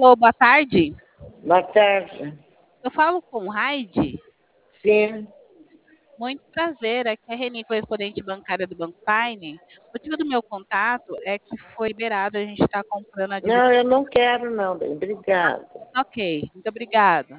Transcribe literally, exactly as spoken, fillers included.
Alô, boa tarde. Boa tarde. Eu falo com o Raide? Sim. Muito prazer, aqui é a Reni, correspondente bancária do Banco Paine. O motivo do meu contato é que foi liberado, a gente está comprando a dívida. Não, eu não quero não, bem. Obrigada. Ok, muito obrigada.